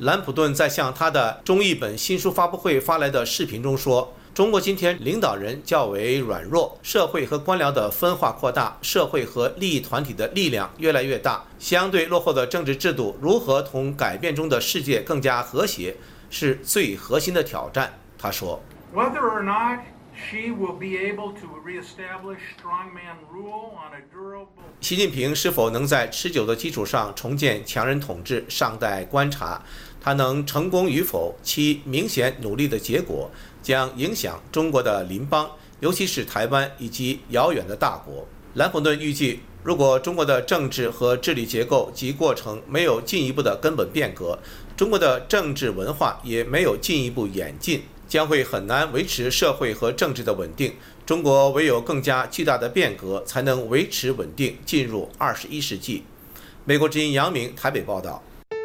兰普顿在向他的中译本新书发布会发来的视频中说，中国今天领导人较为软弱，社会和官僚的分化扩大，社会和利益团体的力量越来越大，相对落后的政治制度如何同改变中的世界更加和谐，是最核心的挑战。他说 Whether or not she will be able to reestablish strongman rule on a durable 习近平是否能在持久的基础上重建强人统治，尚待观察。他能成功与否，其明显努力的结果将影响中国的邻邦，尤其是台湾以及遥远的大国。兰普顿预计，如果中国的政治和治理结构及过程没有进一步的根本变革，中国的政治文化也没有进一步演进，将会很难维持社会和政治的稳定。中国唯有更加巨大的变革，才能维持稳定，进入二十一世纪。美国之音杨明台北报道。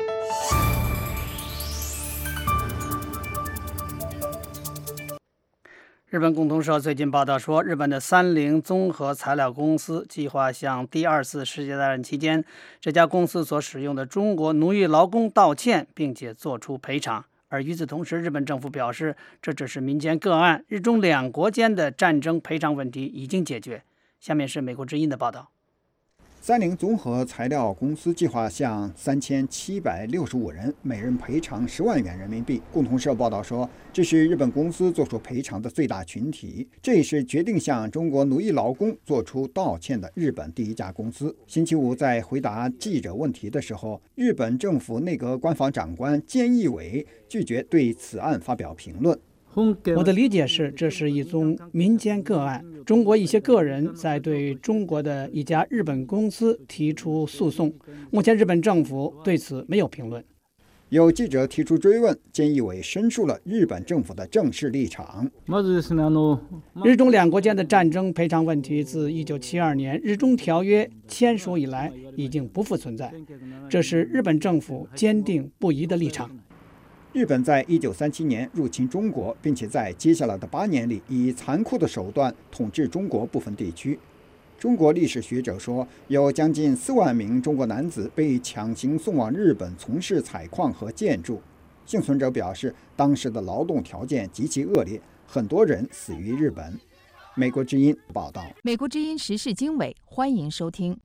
日本共同社最近报道说，日本的三菱综合材料公司计划向第二次世界大战期间这家公司所使用的中国奴役劳工道歉，并且作出赔偿。而与此同时，日本政府表示，这只是民间个案，日中两国间的战争赔偿问题已经解决。下面是美国之音的报道。 三菱综合材料公司计划向三千七百六十五人每人赔偿十万元人民币。共同社报道说，这是日本公司做出赔偿的最大群体，这也是决定向中国奴役劳工做出道歉的日本第一家公司。星期五在回答记者问题的时候，日本政府内阁官房长官菅义伟拒绝对此案发表评论。 我的理解是，这是一宗民间个案，中国一些个人在对中国的一家日本公司提出诉讼，目前日本政府对此没有评论。 有记者提出追问，菅义伟申述了日本政府的正式立场。 日中两国间的战争赔偿问题自一九七二年日中条约签署以来已经不复存在，这是日本政府坚定不移的立场。 日本在一九三七年入侵中国，并且在接下来的八年里以残酷的手段统治中国部分地区。中国历史学者说，有将近四万名中国男子被强行送往日本从事采矿和建筑。幸存者表示，当时的劳动条件极其恶劣，很多人死于日本。美国之音报道。 美国之音时事经纬，欢迎收听。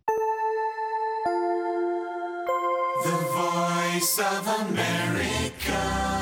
The Voice of America。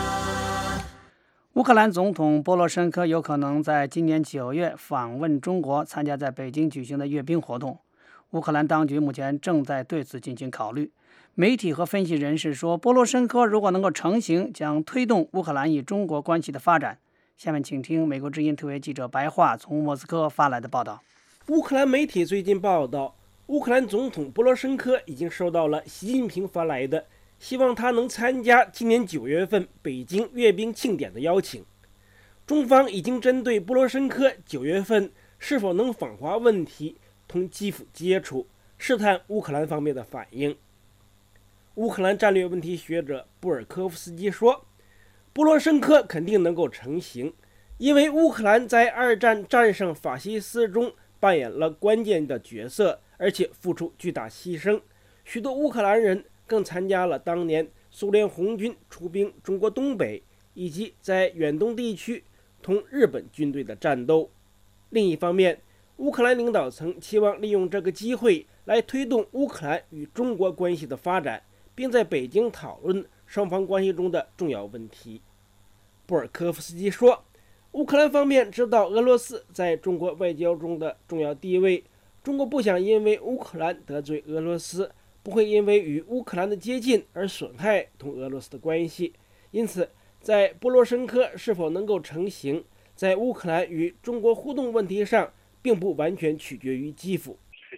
乌克兰总统波罗申科有可能在今年九月访问中国，参加在北京举行的阅兵活动。乌克兰当局目前正在对此进行考虑。媒体和分析人士说，波罗申科如果能够成行，将推动乌克兰与中国关系的发展。下面请听美国之音特约记者白桦从莫斯科发来的报道。 乌克兰媒体最近报道，乌克兰总统波罗申科已经收到了习近平发来的希望他能参加今年九月份北京阅兵庆典的邀请。中方已经针对波罗申科九月份是否能访华问题同基辅接触，试探乌克兰方面的反应。乌克兰战略问题学者布尔科夫斯基说，波罗申科肯定能够成行，因为乌克兰在二战战胜法西斯中扮演了关键的角色，而且付出巨大牺牲。许多乌克兰人更参加了当年苏联红军出兵中国东北，以及在远东地区同日本军队的战斗。另一方面，乌克兰领导层期望利用这个机会来推动乌克兰与中国关系的发展，并在北京讨论双方关系中的重要问题。布尔科夫斯基说，乌克兰方面知道俄罗斯在中国外交中的重要地位，中国不想因为乌克兰得罪俄罗斯，不会因为与乌克兰的接近而损害同俄罗斯的关系。因此，在波罗申科是否能够成行，在乌克兰与中国互动问题上，并不完全取决于基辅。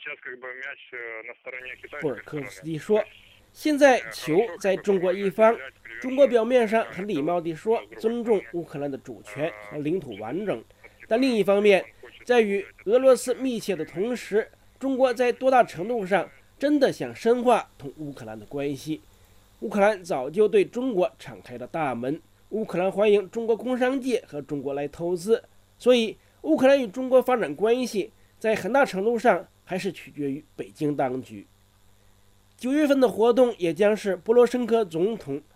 布尔科夫斯基说，现在球在中国一方，中国表面上很礼貌地说尊重乌克兰的主权和领土完整，但另一方面，在与俄罗斯密切的同时，中国在多大程度上真的想深化同乌克兰的关系？乌克兰早就对中国敞开了大门，乌克兰欢迎中国工商界和中国来投资，所以乌克兰与中国发展关系在很大程度上还是取决于北京当局。九月份的活动也将是波罗申科总统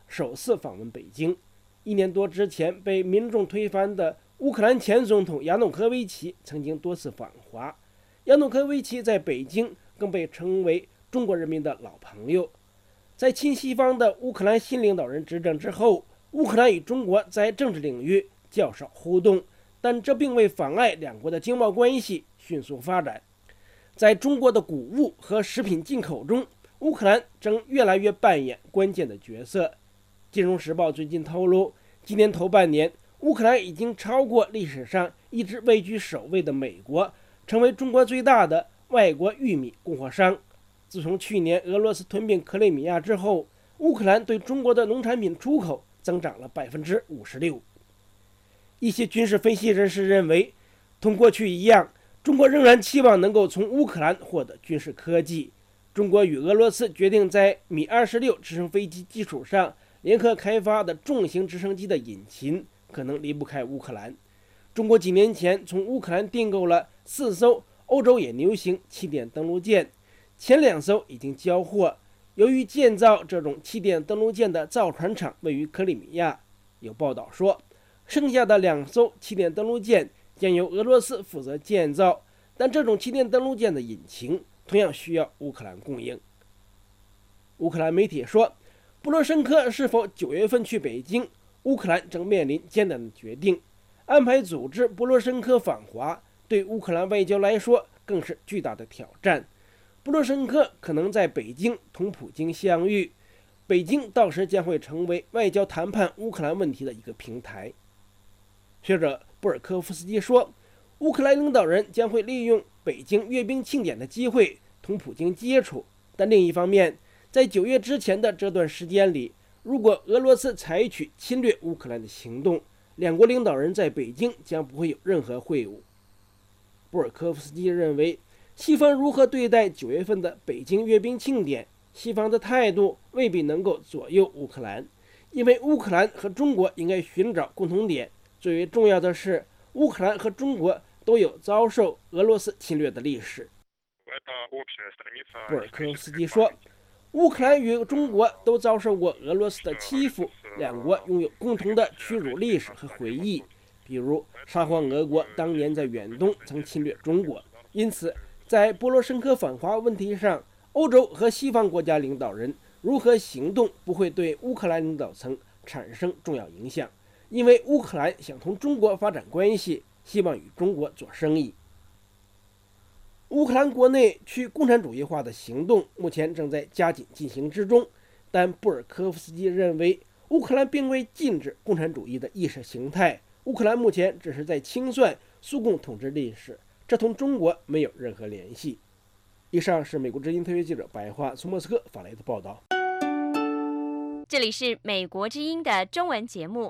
首次访问北京。一年多之前被民众推翻的乌克兰前总统亚努科维奇曾经多次访华。亚努科维奇在北京更被称为中国人民的老朋友。在亲西方的乌克兰新领导人执政之后，乌克兰与中国在政治领域较少互动，但这并未妨碍两国的经贸关系迅速发展。在中国的谷物和食品进口中，乌克兰正越来越扮演关键的角色。金融时报最近透露，今年头半年，乌克兰已经超过历史上一直位居首位的美国，成为中国最大的外国玉米供货商。自从去年俄罗斯吞并克里米亚之后，乌克兰对中国的农产品出口增长了百分之五十六。一些军事分析人士认为，同过去一样，中国仍然期望能够从乌克兰获得军事科技。中国与俄罗斯决定在米二十六直升飞机基础上联合开发的重型直升机的引擎可能离不开乌克兰。中国几年前从乌克兰订购了四艘欧洲野牛型气垫登陆舰，前两艘已经交货。由于建造这种气垫登陆舰的造船厂位于克里米亚，有报道说，剩下的两艘气垫登陆舰将由俄罗斯负责建造，但这种气垫登陆舰的引擎同样需要乌克兰供应。乌克兰媒体说，布罗申科是否九月份去北京，乌克兰正面临艰难的决定。安排组织布罗申科访华，对乌克兰外交来说更是巨大的挑战。布罗申科可能在北京同普京相遇，北京到时将会成为外交谈判乌克兰问题的一个平台。学者布尔科夫斯基说，乌克兰领导人将会利用北京阅兵庆典的机会同普京接触，但另一方面，在九月之前的这段时间里，如果俄罗斯采取侵略乌克兰的行动，两国领导人在北京将不会有任何会晤。布尔科夫斯基认为，西方如何对待九月份的北京阅兵庆典，西方的态度未必能够左右乌克兰，因为乌克兰和中国应该寻找共同点。最为重要的是，乌克兰和中国都有遭受俄罗斯侵略的历史。布尔科夫斯基说，乌克兰与中国都遭受过俄罗斯的欺负，两国拥有共同的屈辱历史和回忆，比如沙皇俄国当年在远东曾侵略中国。因此，在波罗申科访华问题上，欧洲和西方国家领导人如何行动不会对乌克兰领导层产生重要影响，因为乌克兰想同中国发展关系，希望与中国做生意。乌克兰国内去共产主义化的行动目前正在加紧进行之中，但布尔科夫斯基认为，乌克兰并未禁止共产主义的意识形态，乌克兰目前只是在清算苏共统治历史，这同中国没有任何联系。以上是美国之音特约记者白桦从莫斯科发来的报道。 这里是美国之音的中文节目。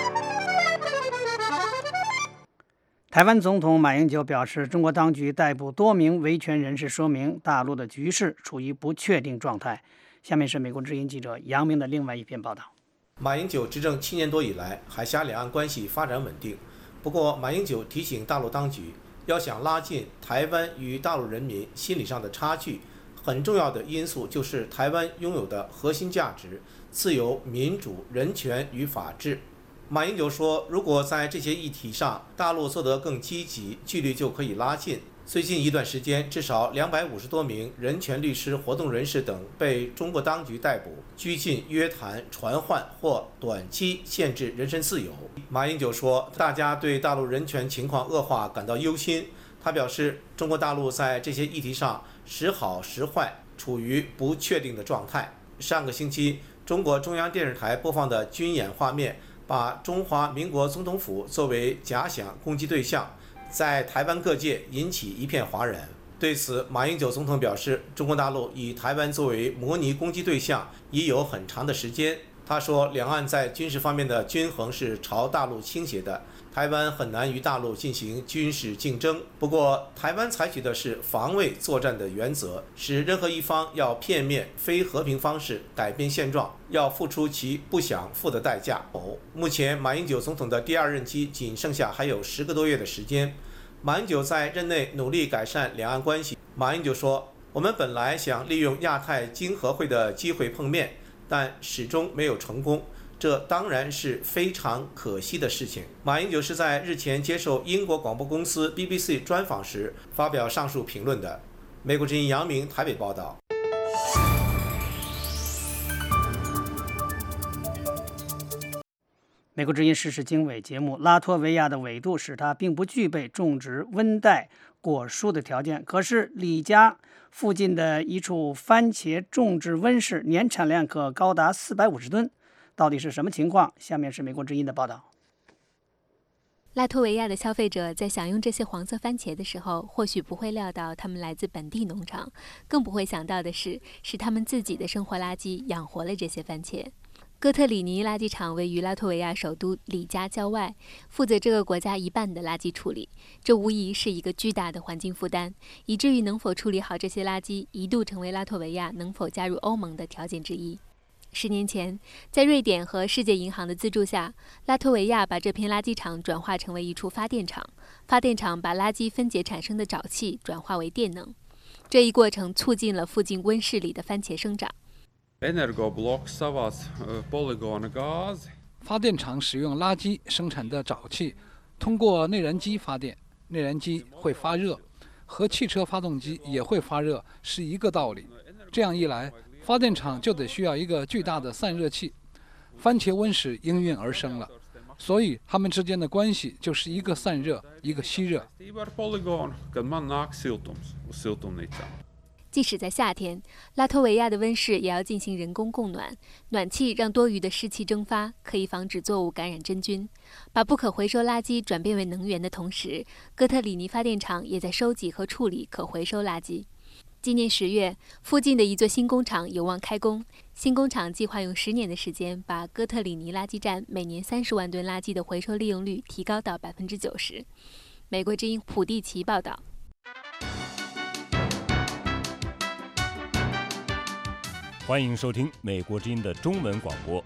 台湾总统马英九表示，中国当局逮捕多名维权人士，说明大陆的局势处于不确定状态。下面是美国之音记者杨明的另外一篇报道。 马英九执政七年多以来，海峡两岸关系发展稳定。不过，马英九提醒大陆当局，要想拉近台湾与大陆人民心理上的差距，很重要的因素就是台湾拥有的核心价值：自由、民主、人权与法治。马英九说，如果在这些议题上大陆做得更积极，距离就可以拉近。最近一段时间，至少两百五十多名人权律师、活动人士等被中国当局逮捕、拘禁、约谈、传唤或短期限制人身自由。马英九说，大家对大陆人权情况恶化感到忧心。他表示，中国大陆在这些议题上时好时坏，处于不确定的状态。上个星期，中国中央电视台播放的军演画面，把中华民国总统府作为假想攻击对象，在台湾各界引起一片哗然。对此，马英九总统表示，中国大陆以台湾作为模拟攻击对象已有很长的时间。他说，两岸在军事方面的均衡是朝大陆倾斜的，台湾很难与大陆进行军事竞争。不过，台湾采取的是防卫作战的原则，使任何一方要片面非和平方式改变现状，要付出其不想付的代价。目前，马英九总统的第二任期仅剩下还有十个多月的时间。马英九在任内努力改善两岸关系。马英九说，我们本来想利用亚太经合会的机会碰面， 但始终没有成功。这当然是非常可惜的事情。马英九是在日前接受英国广播公司 B B C 专访时发表上述评论的。美国之音杨明台北报道。 美国之音时事经纬节目，拉脱维亚的纬度使它并不具备种植温带果树的条件。可是里加附近的一处番茄种植温室年产量可高达四百五十吨，到底是什么情况？下面是美国之音的报道。 拉脱维亚的消费者在享用这些黄色番茄的时候，或许不会料到它们来自本地农场，更不会想到的是，是他们自己的生活垃圾养活了这些番茄。哥特里尼垃圾场位于拉脱维亚首都里加郊外，负责这个国家一半的垃圾处理。这无疑是一个巨大的环境负担，以至于能否处理好这些垃圾，一度成为拉脱维亚能否加入欧盟的条件之一。十年前，在瑞典和世界银行的资助下，拉脱维亚把这片垃圾场转化成为一处发电厂。发电厂把垃圾分解产生的沼气转化为电能，这一过程促进了附近温室里的番茄生长。 发电厂使用垃圾生产的沼气，通过内燃机发电，内燃机会发热，和汽车发动机也会发热，是一个道理。这样一来，发电厂就得需要一个巨大的散热器，番茄温室应运而生了。所以它们之间的关系就是一个散热，一个吸热。 即使在夏天，拉脱维亚的温室也要进行人工供暖，暖气让多余的湿气蒸发，可以防止作物感染真菌。把不可回收垃圾转变为能源的同时，哥特里尼发电厂也在收集和处理可回收垃圾。今年十月，附近的一座新工厂有望开工。新工厂计划用十年的时间，把哥特里尼垃圾站每年三十万吨垃圾的回收利用率提高到百分之九十。美国之音普蒂奇报道。 欢迎收听美国之音的中文广播。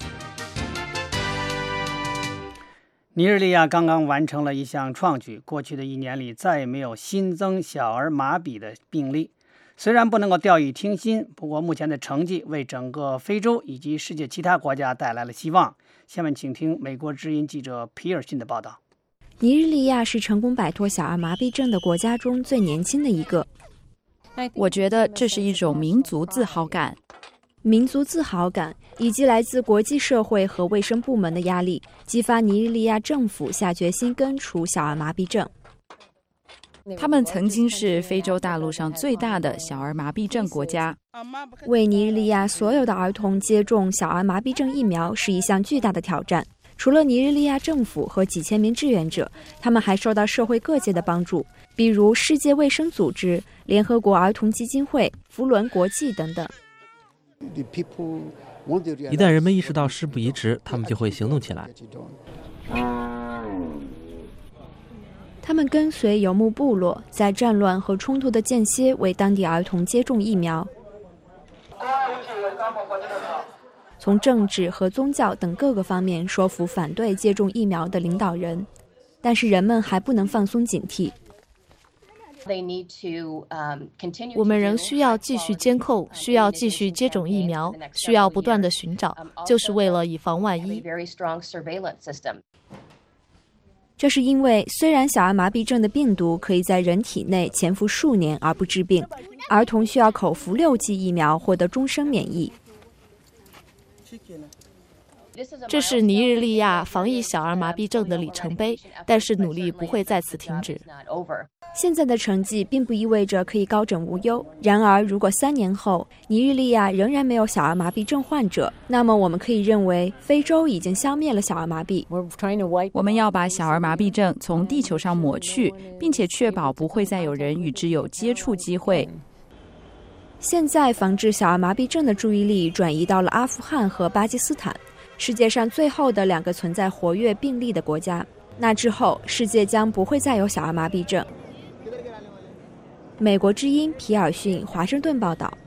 尼日利亚刚刚完成了一项创举，过去的一年里再也没有新增小儿麻痹的病例。虽然不能够掉以轻心，不过目前的成绩为整个非洲以及世界其他国家带来了希望。下面请听美国之音记者皮尔逊的报道。 尼日利亚是成功摆脱小儿麻痹症的国家中最年轻的一个。 我觉得这是一种民族自豪感。 民族自豪感以及来自国际社会和卫生部门的压力，激发尼日利亚政府下决心根除小儿麻痹症。 他们曾经是非洲大陆上最大的小儿麻痹症国家。 为尼日利亚所有的儿童接种小儿麻痹症疫苗是一项巨大的挑战。除了尼日利亚政府和几千名志愿者，他们还受到社会各界的帮助，比如世界卫生组织、联合国儿童基金会、福伦国际等等。 一旦人们意识到事不宜迟，他们就会行动起来。 他们跟随游牧部落，在战乱和冲突的间歇为当地儿童接种疫苗。从政治和宗教等各个方面说服反对接种疫苗的领导人，但是人们还不能放松警惕。 我们仍需要继续监控，需要继续接种疫苗，需要不断的寻找，就是为了以防万一。 这是因为虽然小儿麻痹症的病毒可以在人体内潜伏数年而不致病，儿童需要口服六剂疫苗获得终生免疫。 这是尼日利亚防疫小儿麻痹症的里程碑，但是努力不会在此停止。 现在的成绩并不意味着可以高枕无忧。然而，如果三年后尼日利亚仍然没有小儿麻痹症患者，那么我们可以认为非洲已经消灭了小儿麻痹。 我们要把小儿麻痹症从地球上抹去，并且确保不会再有人与之有接触机会。 现在，防治小儿麻痹症的注意力转移到了阿富汗和巴基斯坦，世界上最后的两个存在活跃病例的国家。那之后，世界将不会再有小儿麻痹症。美国之音皮尔逊华盛顿报道。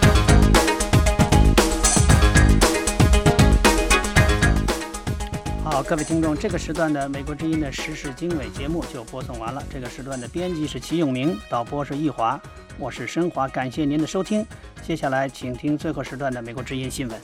好， 好，各位听众，这个时段的美国之音的时事经纬节目就播送完了。这个时段的编辑是齐永明，导播是易华，我是申华，感谢您的收听。接下来请听最后时段的美国之音新闻。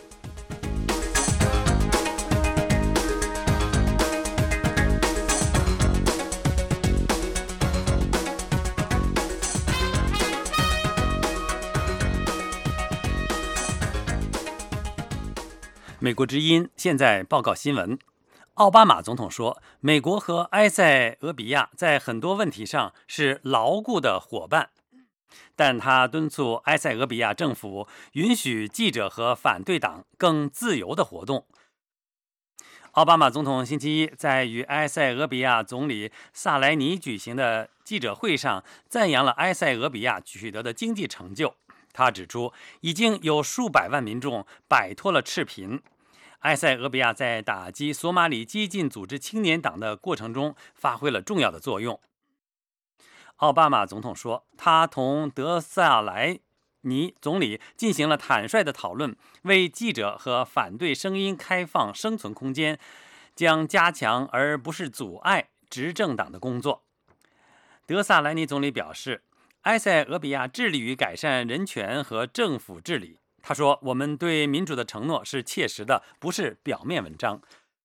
美国之音现在报告新闻。奥巴马总统说，美国和埃塞俄比亚在很多问题上是牢固的伙伴，但他敦促埃塞俄比亚政府允许记者和反对党更自由的活动。奥巴马总统星期一在与埃塞俄比亚总理萨莱尼举行的记者会上赞扬了埃塞俄比亚取得的经济成就。他指出，已经有数百万民众摆脱了赤贫。埃塞俄比亚在打击索马里激进组织青年党的过程中发挥了重要的作用。奥巴马总统说，他同德萨莱尼总理进行了坦率的讨论，为记者和反对声音开放生存空间，将加强而不是阻碍执政党的工作。德萨莱尼总理表示，埃塞俄比亚致力于改善人权和政府治理。他说，我们对民主的承诺是切实的，不是表面文章。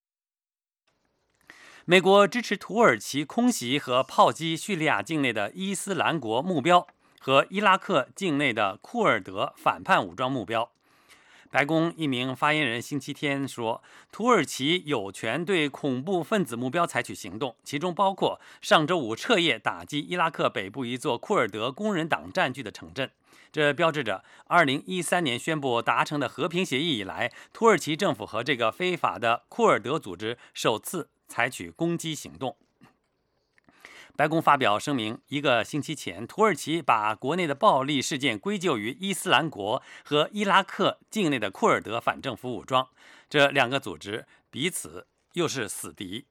美国支持土耳其空袭和炮击叙利亚境内的伊斯兰国目标和伊拉克境内的库尔德反叛武装目标。白宫一名发言人星期天说，土耳其有权对恐怖分子目标采取行动，其中包括上周五彻夜打击伊拉克北部一座库尔德工人党占据的城镇。这标志着二零一三年宣布达成的和平协议以来，土耳其政府和这个非法的库尔德组织首次采取攻击行动。白宫发表声明，一个星期前，土耳其把国内的暴力事件归咎于伊斯兰国和伊拉克境内的库尔德反政府武装，这两个组织彼此又是死敌。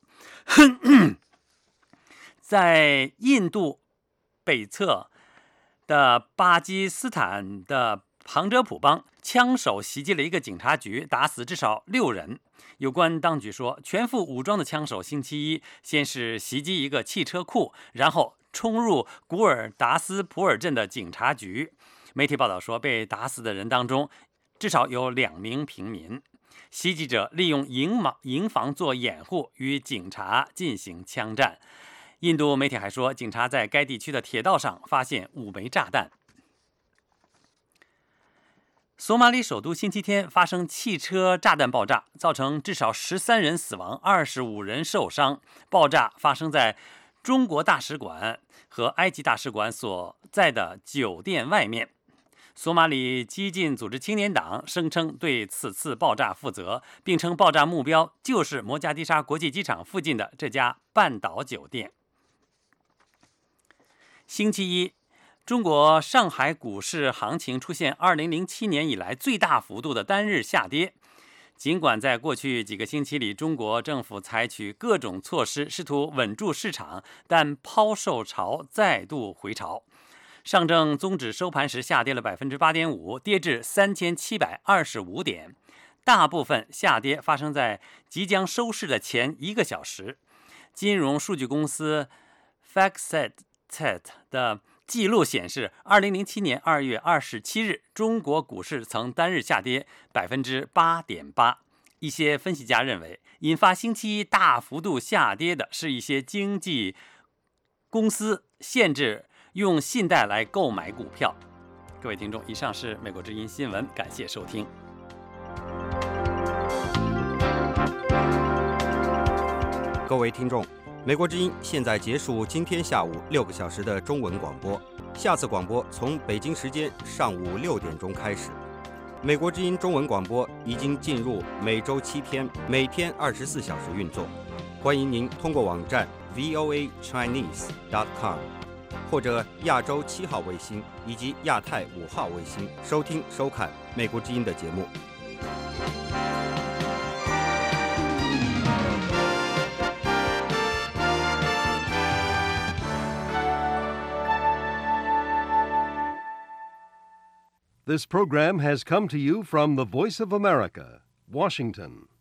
在印度北侧的巴基斯坦的旁遮普邦，枪手袭击了一个警察局，打死至少六人。有关当局说，全副武装的枪手星期一先是袭击一个汽车库，然后冲入古尔达斯普尔镇的警察局。媒体报道说，被打死的人当中至少有两名平民。袭击者利用营房营房做掩护，与警察进行枪战。印度媒体还说，警察在该地区的铁道上发现五枚炸弹。索马里首都星期天发生汽车炸弹爆炸，造成至少十三人死亡，二十五人受伤。爆炸发生在中国大使馆和埃及大使馆所在的酒店外面。索马里激进组织青年党声称对此次爆炸负责，并称爆炸目标就是摩加迪沙国际机场附近的这家半岛酒店。星期一，中国上海股市行情出现二零零七年以来最大幅度的单日下跌。尽管在过去几个星期里，中国政府采取各种措施试图稳住市场，但抛售潮再度回潮。上证综指收盘时下跌了 百分之八点五， 跌至三千七百二十五点。大部分下跌发生在即将收市的前一个小时。金融数据公司 FactSet的记录显示，二零零七年二月二十七日，中国股市曾单日下跌 百分之八点八。一些分析家认为，引发星期一大幅度下跌的是一些经纪公司限制用信贷来购买股票。各位听众，以上是美国之音新闻，感谢收听。 各位听众，美国之音现在结束今天下午六个小时的中文广播，下次广播从北京时间上午六点钟开始。美国之音中文广播已经进入每周七天，每天二十四小时运作。欢迎您通过网站 v o a chinese dot com 或者亚洲七号卫星以及亚太五号卫星收听收看美国之音的节目。 This program has come to you from the Voice of America, Washington.